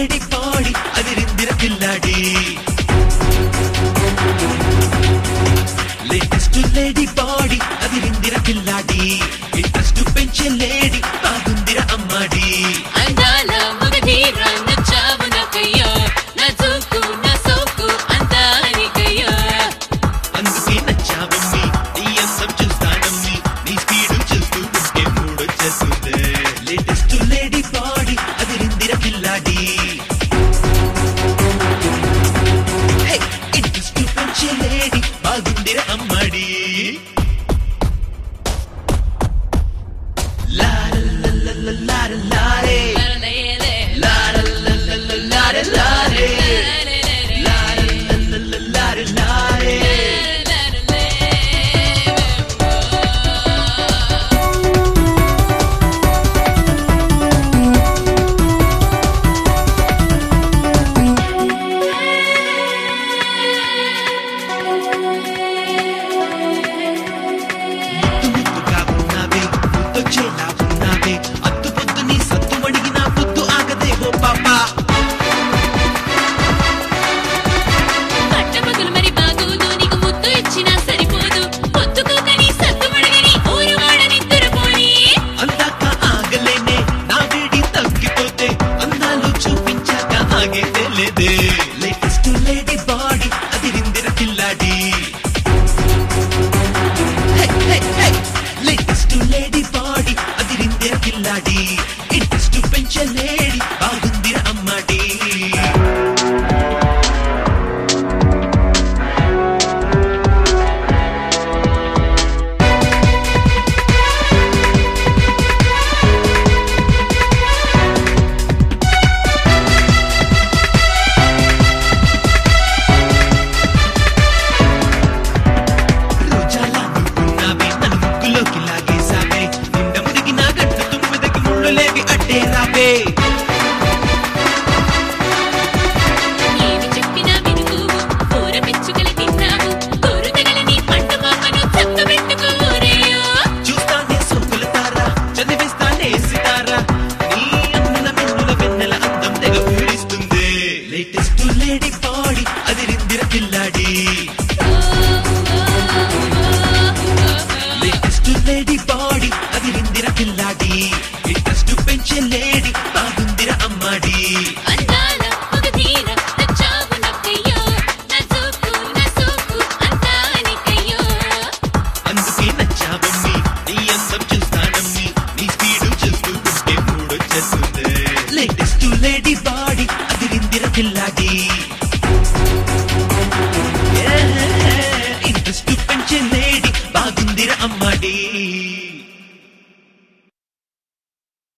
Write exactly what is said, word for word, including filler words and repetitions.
lady body అదిరిందిర పిల్లాడి latest lady body అదిరిందిర పిల్లాడి ఇంట్రెస్ట్ పెంచే లేడీ బాగుందిర అమ్మాడి అందాల మగధీర నచ్చావు నాకయ్యా నా జోకు నా సోకు అందానికయ్యా అందుకే నచ్చావమ్మి నీ అందం చూస్తానమ్మి నీ స్పీడ్ చూస్తూ ఉంటే మూడొచ్చేస్తుంది లేటెస్ట్ లేడీ బాడీ అదిరిందిర పిల్లాడి ఇంట్రెస్ట్ పెంచే లేడీ బాగుందిర అమ్మాడి La la la la la la la la la la la la la la la la la la la la latest lady body అదిరిందిర పిల్లాడి లేటెస్ట్ లేడీ బాడీ అదిరిందిర పిల్లాడి interest పెంచే లేడీ బాగుందిర అమ్మాడి ఏమి చెప్పినా వినుకోవు కూర పెచ్చుకల తిన్నావు కూరతగలని పంట మామను చక్కబెట్టుకోరేయో చూస్తానే సొంకుల తారా చదివిస్తానే సితారా నీ అన్నుల మిన్నుల వెన్నెల అందం తెగ ఊడిస్తుంది లేటెస్ట్ లేడీ బాడీ అదిరిందిర పిల్లాడి లేటెస్ట్ లేడీ బాడీ అదిరిందిర పిల్లాడి ఇంట్రెస్ట్ పెంచే లేడీ బాగుందిర అమ్మాడి అందాల మగధీర నచ్చావు నాకయ్యా నా జోకు నా సోకు అందానికయ్యా అందుకే నచ్చావమ్మి నీ అందం చూస్తానమ్మి నీ స్పీడ్ చూస్తూ ఉంటే మూడొచ్చేస్తుంది లేటెస్ట్ లేడీ బాడీ అదిరిందిర పిల్లాడి